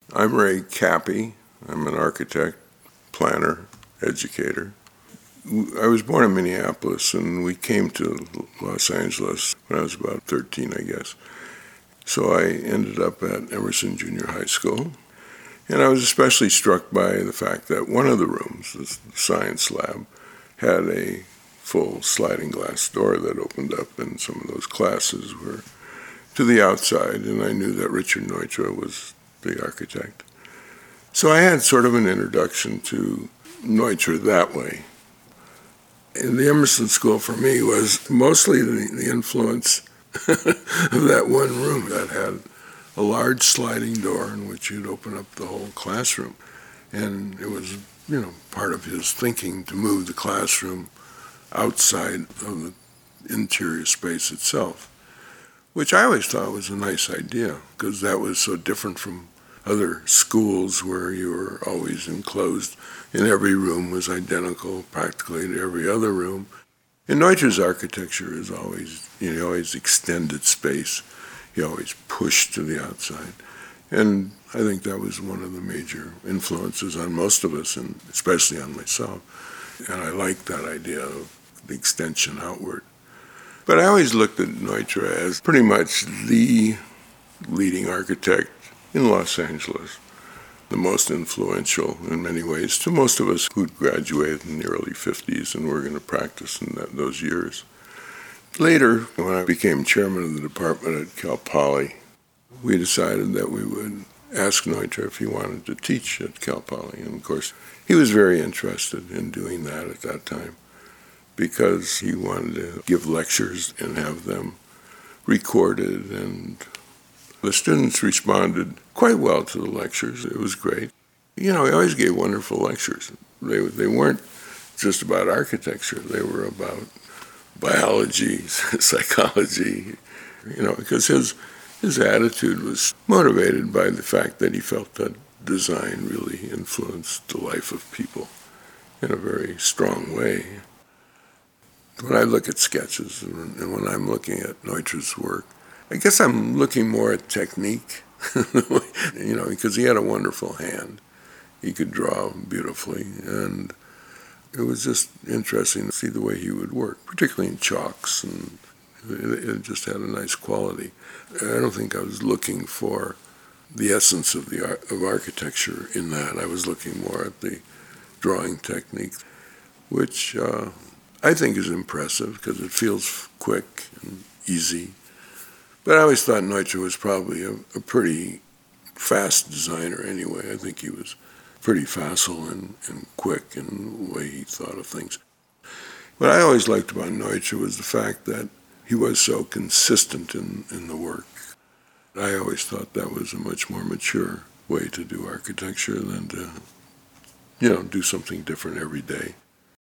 I'm Ray Cappy. I'm an architect, planner, educator. I was born in Minneapolis, and we came to Los Angeles when I was about 13, I guess. So I ended up at Emerson Junior High School, and I was especially struck by the fact that one of the rooms, the science lab, had a full sliding glass door that opened up, and some of those classes were to the outside, and I knew that Richard Neutra was the architect. So I had sort of an introduction to Neutra that way. And the Emerson School for me was mostly the influence of that one room that had a large sliding door in which you'd open up the whole classroom. And it was, part of his thinking to move the classroom outside of the interior space itself, which I always thought was a nice idea because that was so different from other schools where you were always enclosed and every room was identical practically to every other room. And Neutra's architecture is always, he always extended space. He always pushed to the outside. And I think that was one of the major influences on most of us, and especially on myself. And I liked that idea of the extension outward. But I always looked at Neutra as pretty much the leading architect in Los Angeles, the most influential in many ways to most of us who'd graduated in the early 50s and were going to practice in those years. Later, when I became chairman of the department at Cal Poly, we decided that we would ask Neutra if he wanted to teach at Cal Poly. And of course, he was very interested in doing that at that time because he wanted to give lectures and have them recorded, and the students responded quite well to the lectures. It was great. He always gave wonderful lectures. They weren't just about architecture. They were about biology, psychology, because his attitude was motivated by the fact that he felt that design really influenced the life of people in a very strong way. When I look at sketches and when I'm looking at Neutra's work, I guess I'm looking more at technique, because he had a wonderful hand. He could draw beautifully, and it was just interesting to see the way he would work, particularly in chalks, and it just had a nice quality. I don't think I was looking for the essence of architecture in that. I was looking more at the drawing technique, which I think is impressive because it feels quick and easy. But I always thought Neutra was probably a pretty fast designer anyway. I think he was pretty facile and quick in the way he thought of things. What I always liked about Neutra was the fact that he was so consistent in the work. I always thought that was a much more mature way to do architecture than to, do something different every day.